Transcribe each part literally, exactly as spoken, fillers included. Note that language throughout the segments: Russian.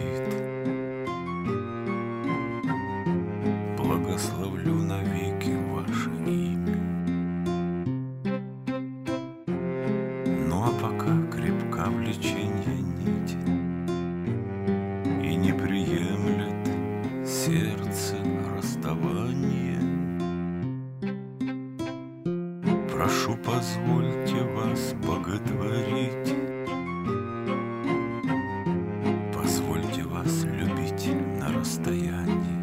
вид. Благословлю навеки ваше имя. Ну а пока крепка влеченья нить, и не приемлет сердце расставание. Прошу, позвольте вас боготворить, позвольте вас любить на расстоянии.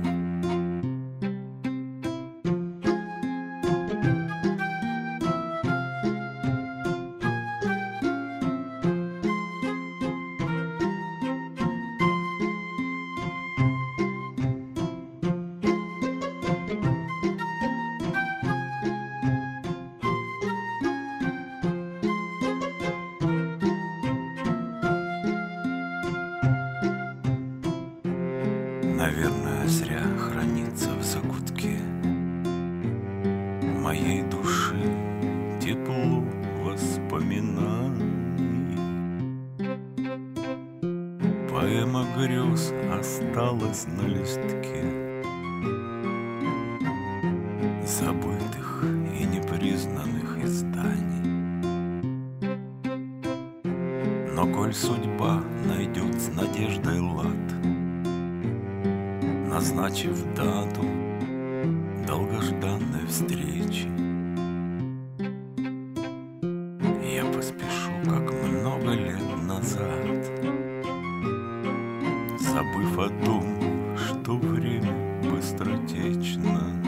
Наверное, зря хранится в закутке моей души тепло воспоминаний. Поэма грез осталась на листке забытых и непризнанных изданий. Но коль судьба найдет с надеждой лад, назначив дату долгожданной встречи, я поспешу, как много лет назад, забыв о том, что время быстротечно.